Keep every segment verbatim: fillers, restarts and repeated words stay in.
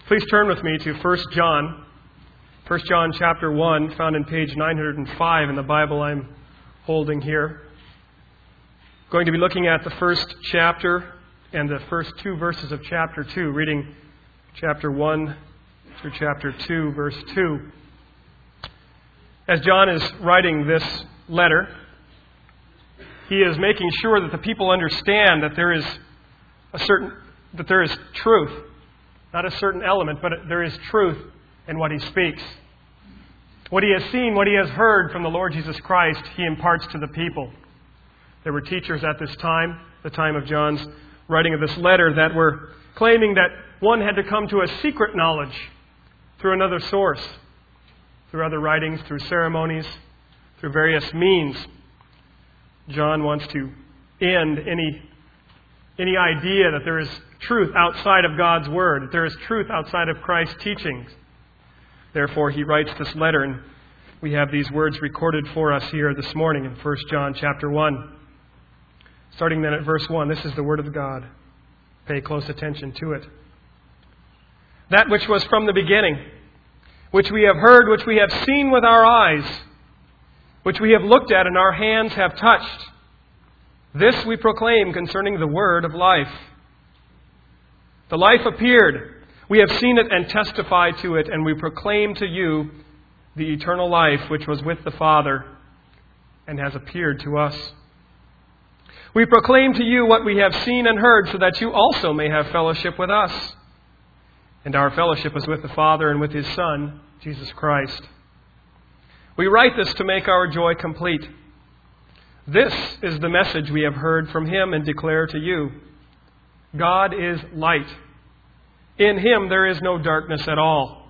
Please turn with me to First John. First John chapter one, found in page nine hundred five in the Bible I'm holding here. Going to be looking at the first chapter and the first two verses of chapter two, reading chapter one through chapter two, verse two. As John is writing this letter, he is making sure that the people understand that there is a certain that there is truth, not a certain element, but there is truth in what he speaks. What he has seen, what he has heard from the Lord Jesus Christ, he imparts to the people. There were teachers at this time, the time of John's writing of this letter, that were claiming that one had to come to a secret knowledge through another source, through other writings, through ceremonies, through various means. John wants to end any, any idea that there is truth outside of God's Word, that there is truth outside of Christ's teachings. Therefore, he writes this letter, and we have these words recorded for us here this morning in First John chapter one. Starting then at verse one, this is the Word of God. Pay close attention to it. That which was from the beginning, which we have heard, which we have seen with our eyes, which we have looked at and our hands have touched, this we proclaim concerning the word of life. The life appeared. We have seen it and testify to it, and we proclaim to you the eternal life which was with the Father and has appeared to us. We proclaim to you what we have seen and heard, so that you also may have fellowship with us. And our fellowship is with the Father and with His Son, Jesus Christ. We write this to make our joy complete. This is the message we have heard from Him and declare to you. God is light. In Him there is no darkness at all.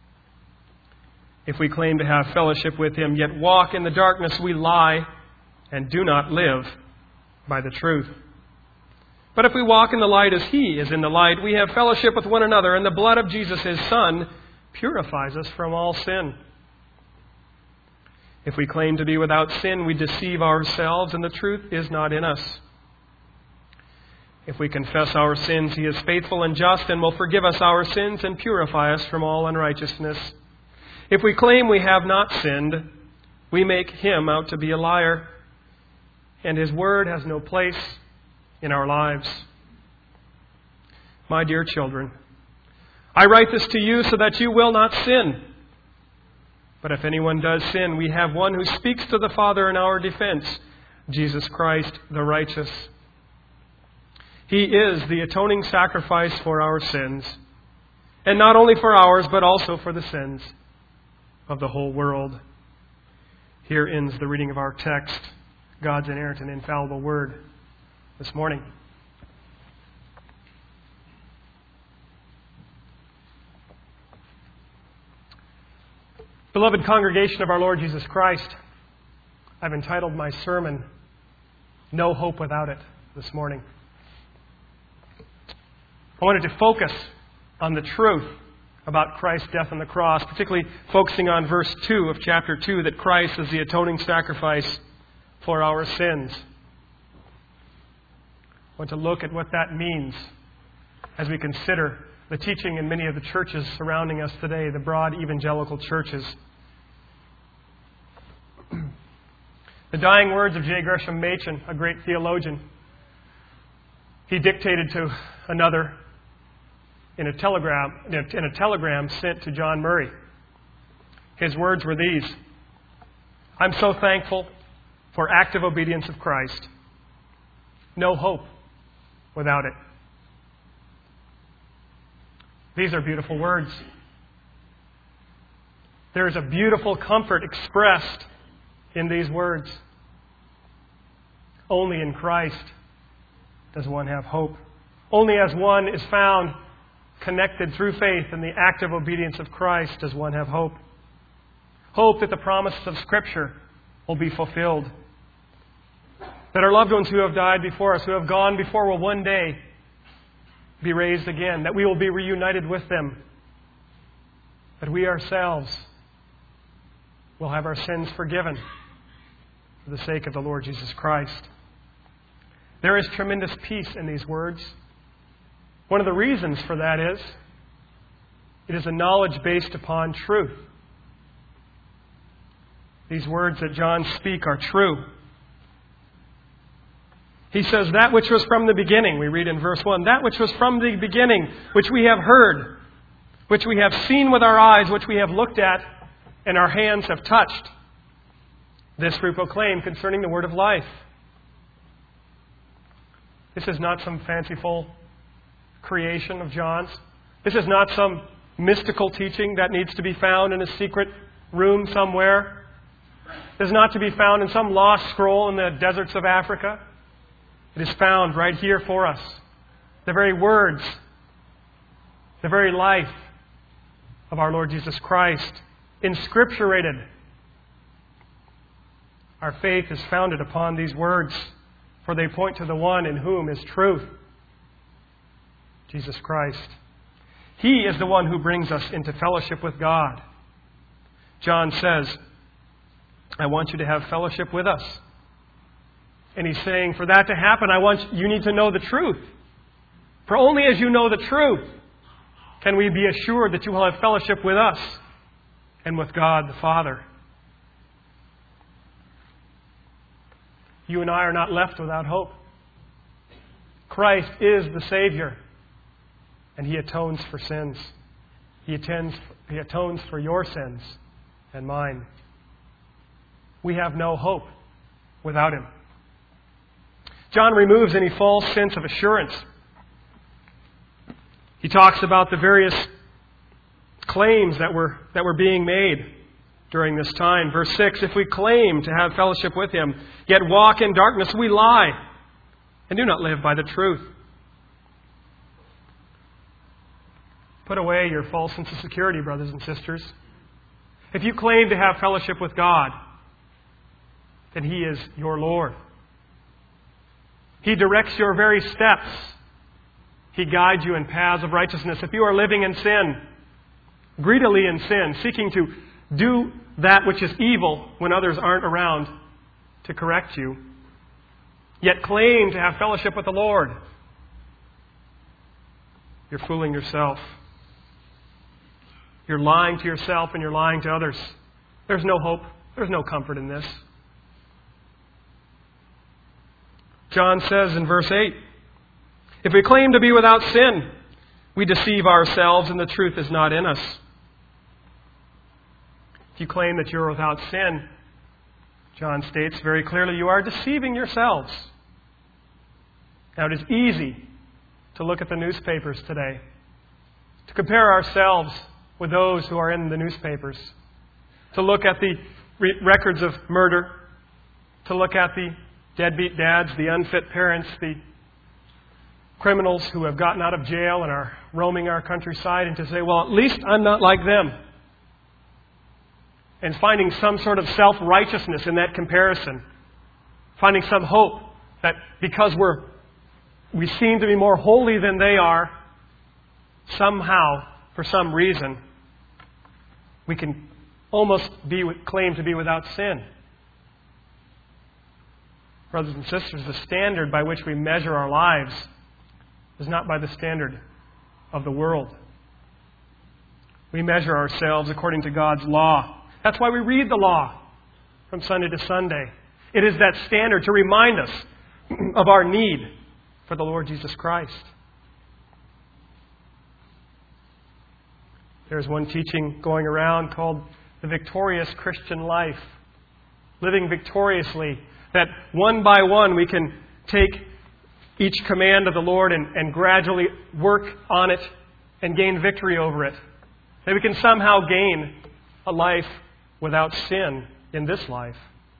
If we claim to have fellowship with Him, yet walk in the darkness, we lie and do not live by the truth. But if we walk in the light as He is in the light, we have fellowship with one another, and the blood of Jesus, His Son, purifies us from all sin. If we claim to be without sin, we deceive ourselves, and the truth is not in us. If we confess our sins, He is faithful and just and will forgive us our sins and purify us from all unrighteousness. If we claim we have not sinned, we make Him out to be a liar, and His word has no place in our lives. My dear children, I write this to you so that you will not sin. But if anyone does sin, we have one who speaks to the Father in our defense, Jesus Christ the righteous. He is the atoning sacrifice for our sins, and not only for ours, but also for the sins of the whole world. Here ends the reading of our text, God's inerrant and infallible Word, this morning. Beloved congregation of our Lord Jesus Christ, I've entitled my sermon, No Hope Without It, this morning. I wanted to focus on the truth about Christ's death on the cross, particularly focusing on verse two of chapter two, that Christ is the atoning sacrifice for our sins. I want to look at what that means as we consider the teaching in many of the churches surrounding us today, the broad evangelical churches. The dying words of J. Gresham Machen, a great theologian, he dictated to another in a telegram, in a telegram sent to John Murray. His words were these: I'm so thankful for active obedience of Christ. No hope without it. These are beautiful words. There is a beautiful comfort expressed in these words. Only in Christ does one have hope. Only as one is found connected through faith in the active obedience of Christ does one have hope. Hope that the promises of Scripture will be fulfilled. That our loved ones who have died before us, who have gone before, will one day be raised again. That we will be reunited with them. That we ourselves will have our sins forgiven for the sake of the Lord Jesus Christ. There is tremendous peace in these words. One of the reasons for that is It is a knowledge based upon truth. These words that John speaks are true. He says, that which was from the beginning, we read in verse one, that which was from the beginning, which we have heard, which we have seen with our eyes, which we have looked at, and our hands have touched. This we proclaim concerning the word of life. This is not some fanciful creation of John's. This is not some mystical teaching that needs to be found in a secret room somewhere. It is not to be found in some lost scroll in the deserts of Africa. It is found right here for us. The very words, the very life of our Lord Jesus Christ, inscripturated. Our faith is founded upon these words, for they point to the one in whom is truth, Jesus Christ. He is the one who brings us into fellowship with God. John says, I want you to have fellowship with us. And he's saying, for that to happen, I want you need to know the truth. For only as you know the truth can we be assured that you will have fellowship with us and with God the Father. You and I are not left without hope. Christ is the Savior, and He atones for sins. He atones, He atones for your sins and mine. We have no hope without Him. John removes any false sense of assurance. He talks about the various claims that were, that were being made during this time. Verse six, if we claim to have fellowship with Him, yet walk in darkness, we lie and do not live by the truth. Put away your false sense of security, brothers and sisters. If you claim to have fellowship with God, then He is your Lord. He directs your very steps. He guides you in paths of righteousness. If you are living in sin, greedily in sin, seeking to do that which is evil when others aren't around to correct you, yet claim to have fellowship with the Lord, you're fooling yourself. You're lying to yourself and you're lying to others. There's no hope. There's no comfort in this. John says in verse eight, if we claim to be without sin, we deceive ourselves and the truth is not in us. If you claim that you're without sin, John states very clearly, you are deceiving yourselves. Now it is easy to look at the newspapers today, to compare ourselves with those who are in the newspapers, to look at the re- records of murder, to look at the deadbeat dads, the unfit parents, the criminals who have gotten out of jail and are roaming our countryside, and to say, well, at least I'm not like them. And finding some sort of self-righteousness in that comparison. Finding some hope that because we're we seem to be more holy than they are, somehow, for some reason, we can almost be claim to be without sin. Brothers and sisters, the standard by which we measure our lives is not by the standard of the world. We measure ourselves according to God's law. That's why we read the law from Sunday to Sunday. It is that standard to remind us of our need for the Lord Jesus Christ. There's one teaching going around called the victorious Christian life. Living victoriously. That one by one we can take each command of the Lord and, and gradually work on it and gain victory over it. That we can somehow gain a life without sin in this life.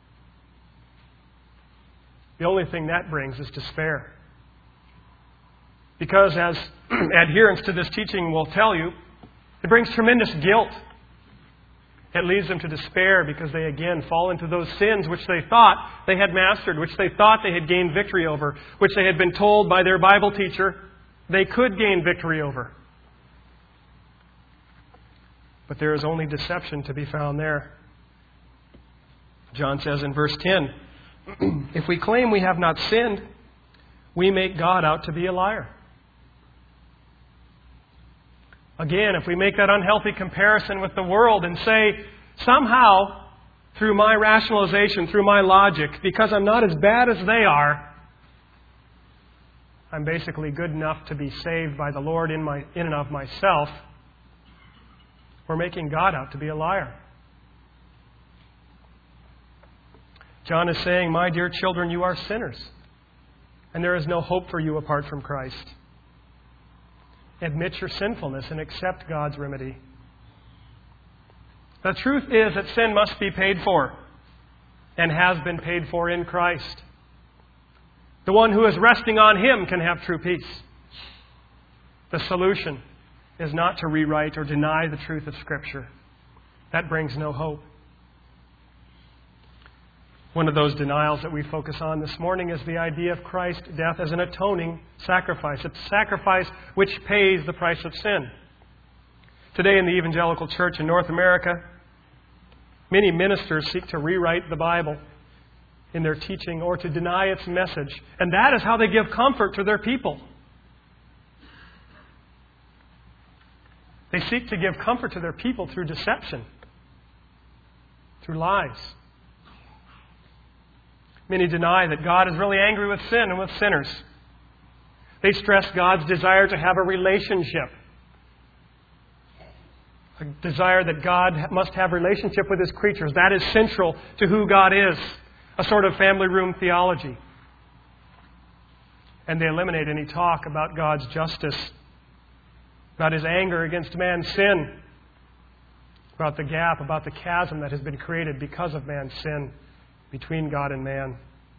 The only thing that brings is despair. Because as adherents to this teaching will tell you, it brings tremendous guilt. It leads them to despair because they again fall into those sins which they thought they had mastered, which they thought they had gained victory over, which they had been told by their Bible teacher they could gain victory over. But there is only deception to be found there. John says in verse ten, if we claim we have not sinned, we make God out to be a liar. Again, if we make that unhealthy comparison with the world and say, somehow, through my rationalization, through my logic, because I'm not as bad as they are, I'm basically good enough to be saved by the Lord in, my, in and of myself, we're making God out to be a liar. John is saying, my dear children, you are sinners, and there is no hope for you apart from Christ. Admit your sinfulness and accept God's remedy. The truth is that sin must be paid for and has been paid for in Christ. The one who is resting on Him can have true peace. The solution is not to rewrite or deny the truth of Scripture. That brings no hope. One of those denials that we focus on this morning is the idea of Christ's death as an atoning sacrifice. It's a sacrifice which pays the price of sin. Today in the evangelical church in North America, many ministers seek to rewrite the Bible in their teaching or to deny its message. And that is how they give comfort to their people. They seek to give comfort to their people through deception, through lies. Many deny that God is really angry with sin and with sinners. They stress God's desire to have a relationship. A desire that God must have a relationship with His creatures. That is central to who God is. A sort of family room theology. And they eliminate any talk about God's justice, about His anger against man's sin, about the gap, about the chasm that has been created because of man's sin between God and man.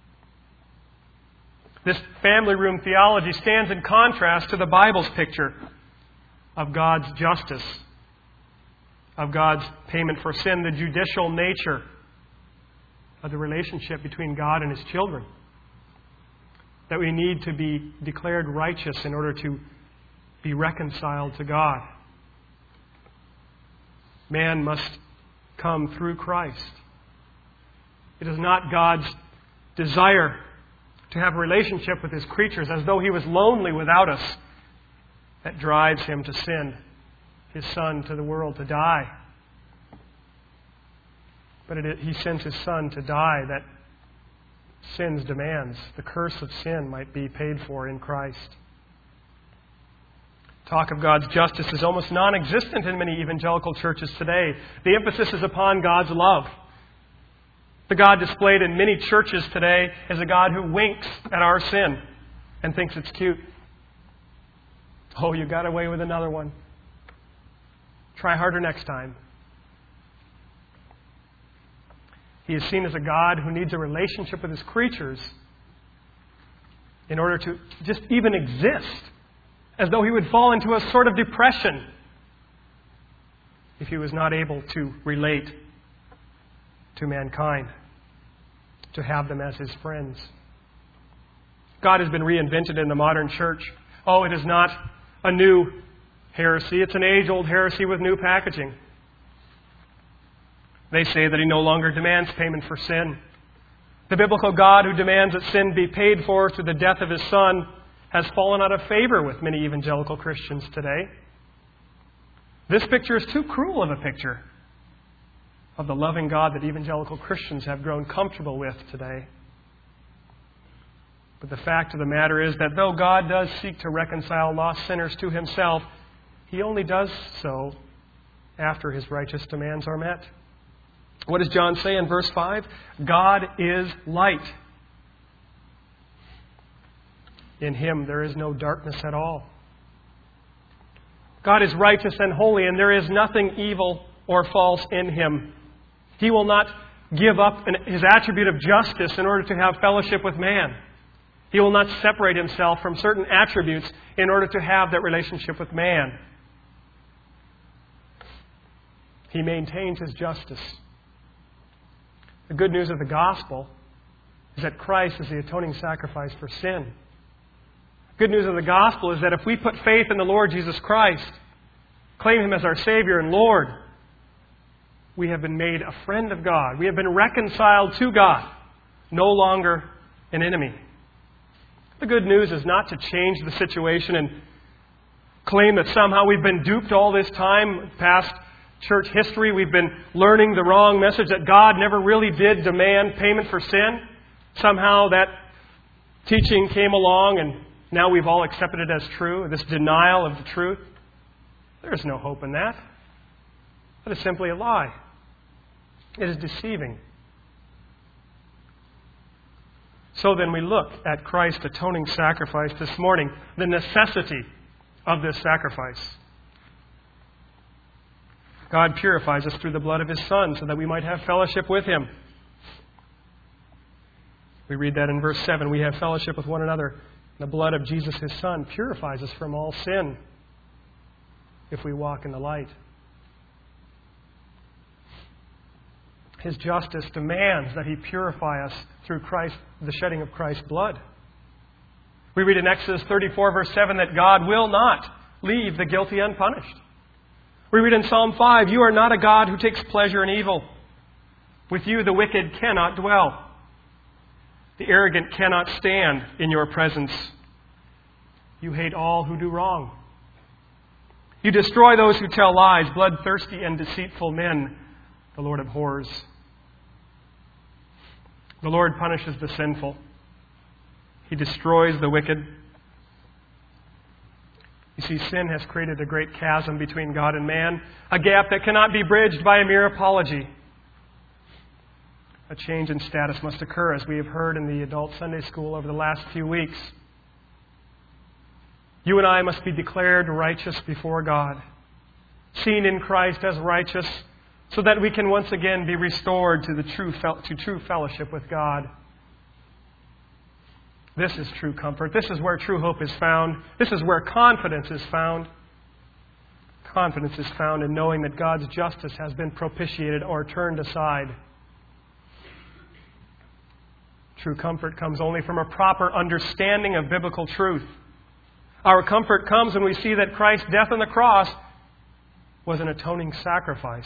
This family room theology stands in contrast to the Bible's picture of God's justice, of God's payment for sin, the judicial nature of the relationship between God and His children. That we need to be declared righteous in order to be reconciled to God. Man must come through Christ. It is not God's desire to have a relationship with His creatures as though He was lonely without us that drives Him to send His Son to the world to die. But it, He sent His Son to die that sin's demands, the curse of sin, might be paid for in Christ. Talk of God's justice is almost non-existent in many evangelical churches today. The emphasis is upon God's love. The God displayed in many churches today is a God who winks at our sin and thinks it's cute. Oh, you got away with another one. Try harder next time. He is seen as a God who needs a relationship with His creatures in order to just even exist, as though He would fall into a sort of depression if He was not able to relate to mankind, to have them as His friends. God has been reinvented in the modern church. Oh, it is not a new heresy. It's an age-old heresy with new packaging. They say that He no longer demands payment for sin. The biblical God who demands that sin be paid for through the death of His Son has fallen out of favor with many evangelical Christians today. This picture is too cruel of a picture of the loving God that evangelical Christians have grown comfortable with today. But the fact of the matter is that though God does seek to reconcile lost sinners to Himself, He only does so after His righteous demands are met. What does John say in verse five? God is light. In Him there is no darkness at all. God is righteous and holy, and there is nothing evil or false in Him. He will not give up His attribute of justice in order to have fellowship with man. He will not separate Himself from certain attributes in order to have that relationship with man. He maintains His justice. The good news of the gospel is that Christ is the atoning sacrifice for sin. The good news of the gospel is that if we put faith in the Lord Jesus Christ, claim Him as our Savior and Lord, we have been made a friend of God. We have been reconciled to God, no longer an enemy. The good news is not to change the situation and claim that somehow we've been duped all this time, past church history, we've been learning the wrong message, that God never really did demand payment for sin. Somehow that teaching came along and now we've all accepted it as true, this denial of the truth. There is no hope in that. That is simply a lie. It is deceiving. So then we look at Christ's atoning sacrifice this morning, the necessity of this sacrifice. God purifies us through the blood of His Son so that we might have fellowship with Him. We read that in verse seven. We have fellowship with one another. The blood of Jesus, His Son, purifies us from all sin if we walk in the light. His justice demands that He purify us through Christ, the shedding of Christ's blood. We read in Exodus thirty-four, verse seven, that God will not leave the guilty unpunished. We read in Psalm five, you are not a God who takes pleasure in evil. With you the wicked cannot dwell. The arrogant cannot stand in your presence. You hate all who do wrong. You destroy those who tell lies, bloodthirsty and deceitful men, the Lord abhors. The Lord punishes the sinful. He destroys the wicked. You see, sin has created a great chasm between God and man, a gap that cannot be bridged by a mere apology. A change in status must occur, as we have heard in the adult Sunday school over the last few weeks. You and I must be declared righteous before God, seen in Christ as righteous, so that we can once again be restored to the true to true fellowship with God. This is true comfort. This is where true hope is found. This is where confidence is found. Confidence is found in knowing that God's justice has been propitiated or turned aside. True comfort comes only from a proper understanding of biblical truth. Our comfort comes when we see that Christ's death on the cross was an atoning sacrifice.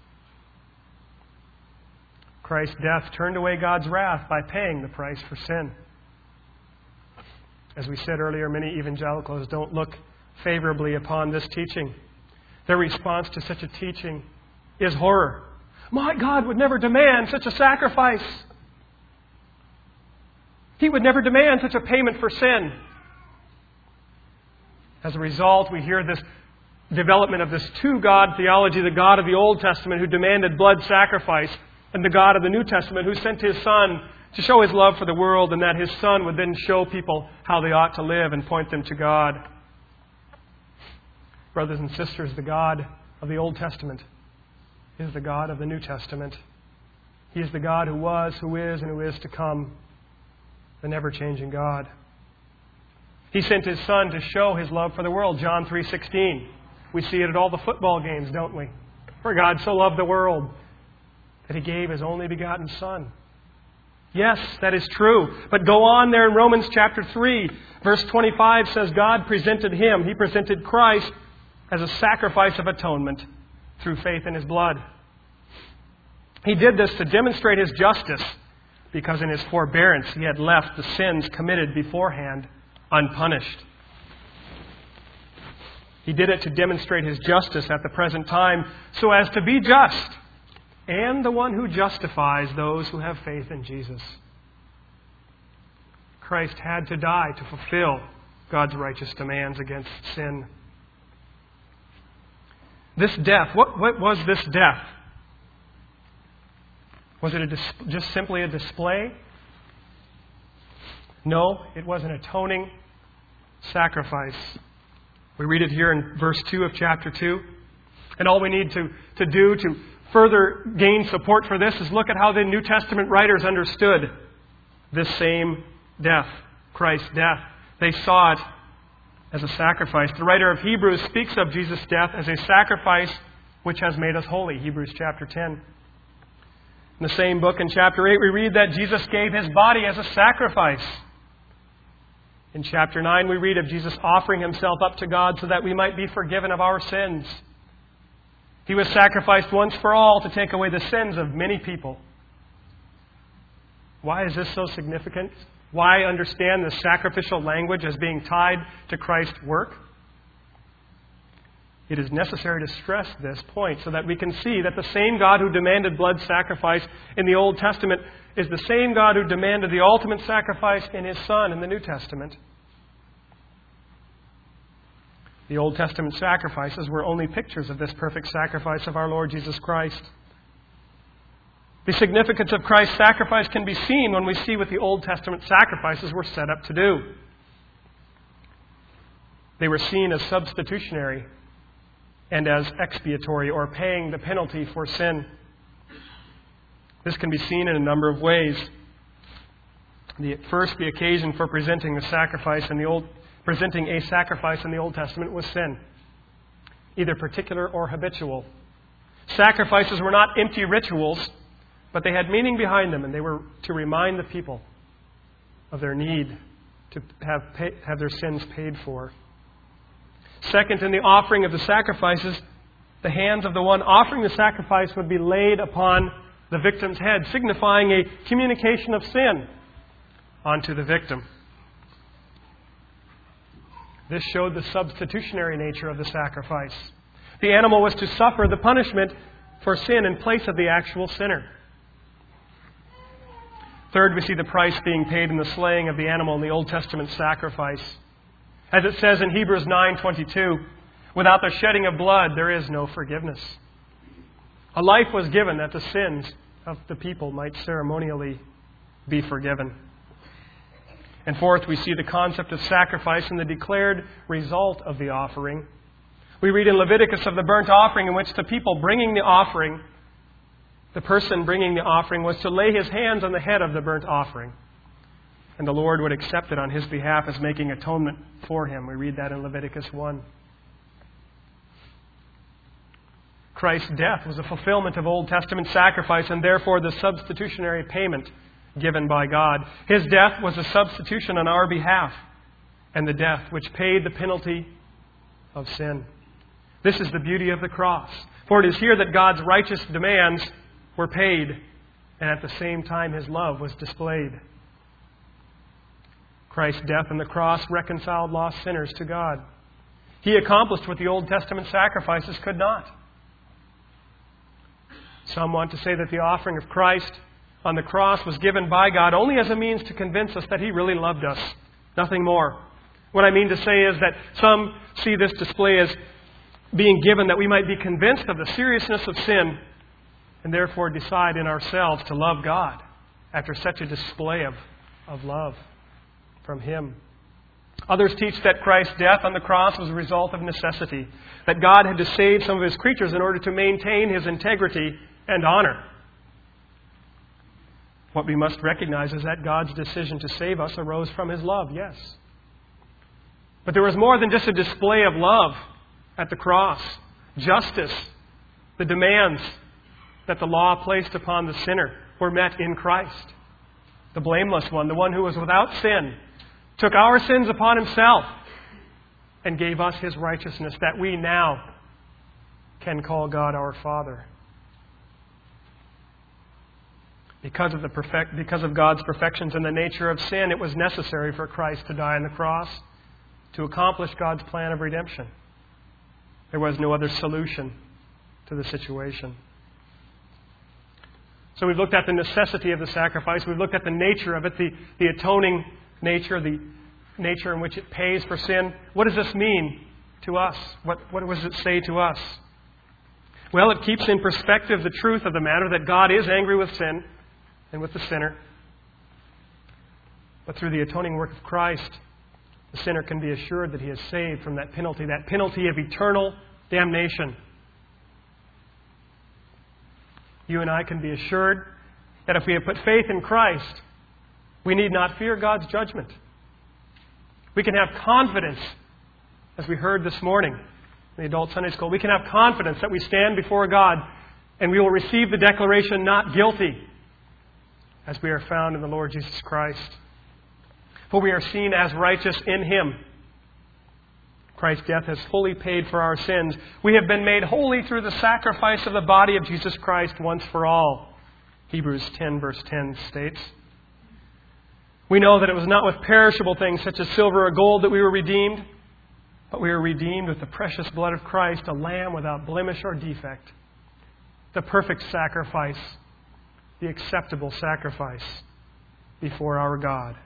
Christ's death turned away God's wrath by paying the price for sin. As we said earlier, many evangelicals don't look favorably upon this teaching. Their response to such a teaching is horror. My God would never demand such a sacrifice. He would never demand such a payment for sin. As a result, we hear this development of this two-God theology, the God of the Old Testament who demanded blood sacrifice, and the God of the New Testament who sent His Son to show His love for the world, and that His Son would then show people how they ought to live and point them to God. Brothers and sisters, the God of the Old Testament is the God of the New Testament. He is the God who was, who is, and who is to come, the never-changing God. He sent His Son to show His love for the world, John three sixteen. We see it at all the football games, don't we? For God so loved the world that He gave His only begotten Son. Yes, that is true. But go on there in Romans chapter three, verse twenty-five says God presented Him, He presented Christ as a sacrifice of atonement through faith in His blood. He did this to demonstrate His justice, because in His forbearance He had left the sins committed beforehand unpunished. He did it to demonstrate His justice at the present time, so as to be just, and the one who justifies those who have faith in Jesus. Christ had to die to fulfill God's righteous demands against sin. This death, what, what was this death? Was it a dis- just simply a display? No, it was an atoning sacrifice. We read it here in verse two of chapter two. And all we need to, to do to further gain support for this is look at how the New Testament writers understood this same death, Christ's death. They saw it as a sacrifice. The writer of Hebrews speaks of Jesus' death as a sacrifice which has made us holy, Hebrews chapter ten. In the same book, in chapter eight, we read that Jesus gave His body as a sacrifice. In chapter nine, we read of Jesus offering Himself up to God so that we might be forgiven of our sins. He was sacrificed once for all to take away the sins of many people. Why is this so significant? Why understand the sacrificial language as being tied to Christ's work? It is necessary to stress this point so that we can see that the same God who demanded blood sacrifice in the Old Testament is the same God who demanded the ultimate sacrifice in His Son in the New Testament. The Old Testament sacrifices were only pictures of this perfect sacrifice of our Lord Jesus Christ. The significance of Christ's sacrifice can be seen when we see what the Old Testament sacrifices were set up to do. They were seen as substitutionary and as expiatory, or paying the penalty for sin. This can be seen in a number of ways. The, first, the occasion for presenting the sacrifice in the Old, presenting a sacrifice in the Old Testament was sin, either particular or habitual. Sacrifices were not empty rituals, but they had meaning behind them, and they were to remind the people of their need to have pay, have their sins paid for. Second, in the offering of the sacrifices, the hands of the one offering the sacrifice would be laid upon the victim's head, signifying a communication of sin onto the victim. This showed the substitutionary nature of the sacrifice. The animal was to suffer the punishment for sin in place of the actual sinner. Third, we see the price being paid in the slaying of the animal in the Old Testament sacrifice. As it says in Hebrews nine twenty-two, without the shedding of blood, there is no forgiveness. A life was given that the sins of the people might ceremonially be forgiven. And fourth, we see the concept of sacrifice and the declared result of the offering. We read in Leviticus of the burnt offering in which the people bringing the offering, the person bringing the offering was to lay his hands on the head of the burnt offering. And the Lord would accept it on his behalf as making atonement for him. We read that in Leviticus one. Christ's death was a fulfillment of Old Testament sacrifice and therefore the substitutionary payment given by God. His death was a substitution on our behalf and the death which paid the penalty of sin. This is the beauty of the cross. For it is here that God's righteous demands were paid and at the same time His love was displayed. Christ's death on the cross reconciled lost sinners to God. He accomplished what the Old Testament sacrifices could not. Some want to say that the offering of Christ on the cross was given by God only as a means to convince us that He really loved us. Nothing more. What I mean to say is that some see this display as being given that we might be convinced of the seriousness of sin and therefore decide in ourselves to love God after such a display of, of love from Him. Others teach that Christ's death on the cross was a result of necessity, that God had to save some of His creatures in order to maintain His integrity and honor. What we must recognize is that God's decision to save us arose from His love, yes. But there was more than just a display of love at the cross. Justice, the demands that the law placed upon the sinner were met in Christ. The blameless one, the one who was without sin, took our sins upon Himself and gave us His righteousness that we now can call God our Father. Because of, the perfect, because of God's perfections and the nature of sin, it was necessary for Christ to die on the cross to accomplish God's plan of redemption. There was no other solution to the situation. So we've looked at the necessity of the sacrifice. We've looked at the nature of it, the, the atoning nature, the nature in which it pays for sin. What does this mean to us? What, what does it say to us? Well, it keeps in perspective the truth of the matter that God is angry with sin and with the sinner. But through the atoning work of Christ, the sinner can be assured that he is saved from that penalty, that penalty of eternal damnation. You and I can be assured that if we have put faith in Christ, we need not fear God's judgment. We can have confidence, as we heard this morning in the adult Sunday school, we can have confidence that we stand before God and we will receive the declaration, not guilty, as we are found in the Lord Jesus Christ. For we are seen as righteous in Him. Christ's death has fully paid for our sins. We have been made holy through the sacrifice of the body of Jesus Christ once for all. Hebrews ten verse ten states. We know that it was not with perishable things such as silver or gold that we were redeemed, But we are redeemed with the precious blood of Christ, a lamb without blemish or defect, the perfect sacrifice, the acceptable sacrifice before our God.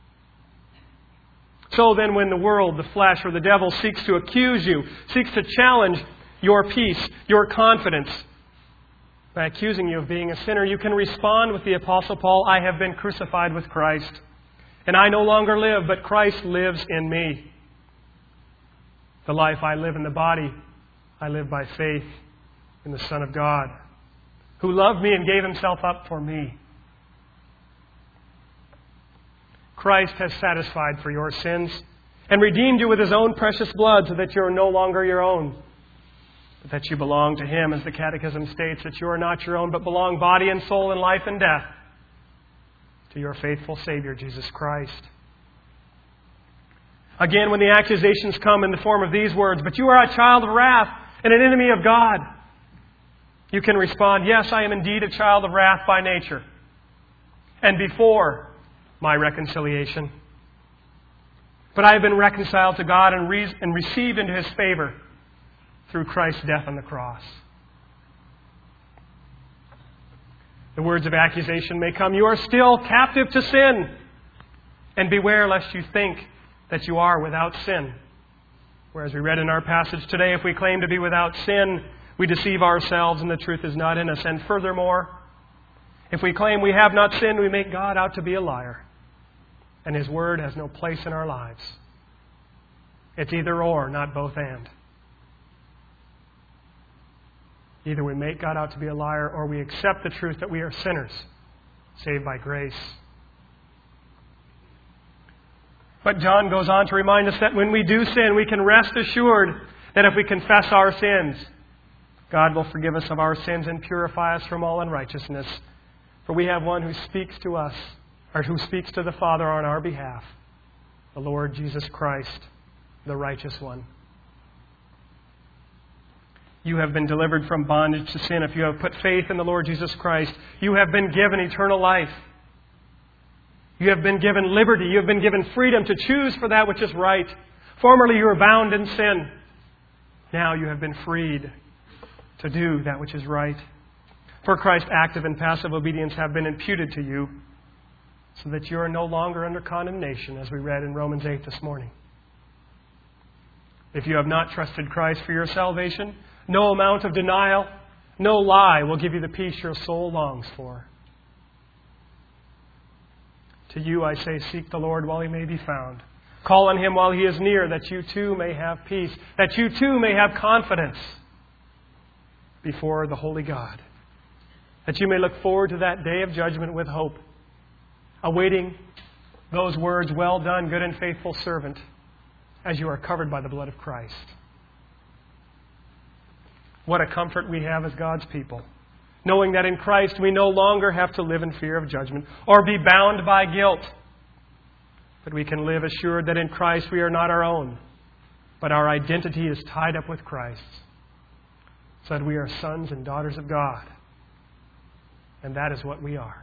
So then when the world, the flesh, or the devil seeks to accuse you, seeks to challenge your peace, your confidence, by accusing you of being a sinner, you can respond with the Apostle Paul, I have been crucified with Christ, and I no longer live, but Christ lives in me. The life I live in the body, I live by faith in the Son of God, who loved me and gave Himself up for me. Christ has satisfied for your sins and redeemed you with His own precious blood so that you are no longer your own, but that you belong to Him, as the Catechism states, that you are not your own, but belong body and soul and life and death to your faithful Savior, Jesus Christ. Again, when the accusations come in the form of these words, but you are a child of wrath and an enemy of God, you can respond, yes, I am indeed a child of wrath by nature and before my reconciliation. But I have been reconciled to God and, re- and received into His favor through Christ's death on the cross. The words of accusation may come, you are still captive to sin, and beware lest you think that you are without sin. Whereas we read in our passage today, if we claim to be without sin, we deceive ourselves and the truth is not in us. And furthermore, if we claim we have not sinned, we make God out to be a liar, and His Word has no place in our lives. It's either or, not both and. Either we make God out to be a liar, or we accept the truth that we are sinners, saved by grace. But John goes on to remind us that when we do sin, we can rest assured that if we confess our sins, God will forgive us of our sins and purify us from all unrighteousness. For we have one who speaks to us, or who speaks to the Father on our behalf, the Lord Jesus Christ, the righteous one. You have been delivered from bondage to sin. If you have put faith in the Lord Jesus Christ, you have been given eternal life. You have been given liberty. You have been given freedom to choose for that which is right. Formerly you were bound in sin. Now you have been freed to do that which is right. For Christ's active and passive obedience have been imputed to you, so that you are no longer under condemnation, as we read in Romans eight this morning. If you have not trusted Christ for your salvation, no amount of denial, no lie will give you the peace your soul longs for. To you I say, seek the Lord while He may be found. Call on Him while He is near, that you too may have peace, that you too may have confidence before the holy God, that you may look forward to that day of judgment with hope, awaiting those words, well done, good and faithful servant, as you are covered by the blood of Christ. What a comfort we have as God's people, knowing that in Christ we no longer have to live in fear of judgment or be bound by guilt, but we can live assured that in Christ we are not our own, but our identity is tied up with Christ, so that we are sons and daughters of God. And that is what we are.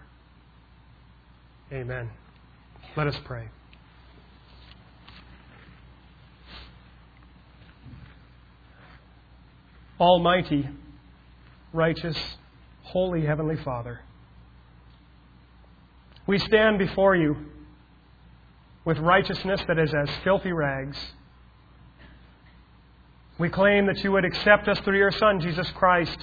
Amen. Let us pray. Almighty, righteous, holy Heavenly Father, we stand before You with righteousness that is as filthy rags. We claim that You would accept us through Your Son, Jesus Christ.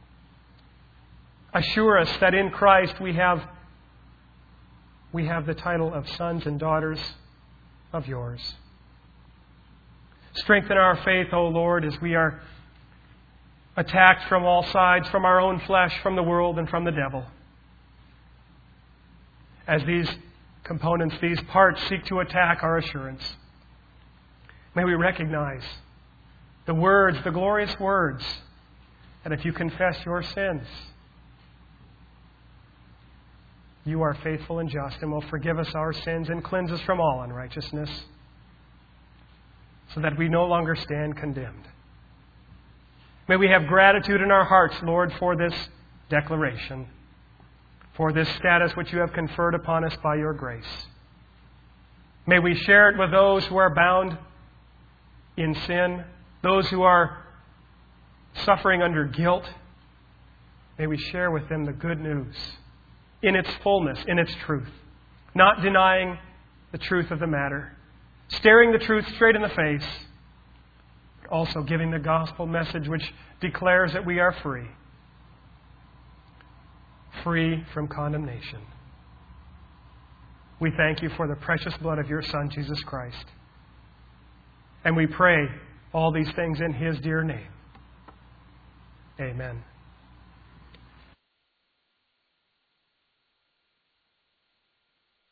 Assure us that in Christ we have, we have the title of sons and daughters of Yours. Strengthen our faith, O Lord, as we are attacked from all sides, from our own flesh, from the world, and from the devil. As these components, these parts seek to attack our assurance, may we recognize the words, the glorious words, that if you confess your sins, You are faithful and just and will forgive us our sins and cleanse us from all unrighteousness, so that we no longer stand condemned. May we have gratitude in our hearts, Lord, for this declaration, for this status which You have conferred upon us by Your grace. May we share it with those who are bound in sin, those who are suffering under guilt, may we share with them the good news in its fullness, in its truth, not denying the truth of the matter, staring the truth straight in the face, but also giving the gospel message which declares that we are free, free from condemnation. We thank you for the precious blood of your Son, Jesus Christ. And we pray all these things in His dear name. Amen.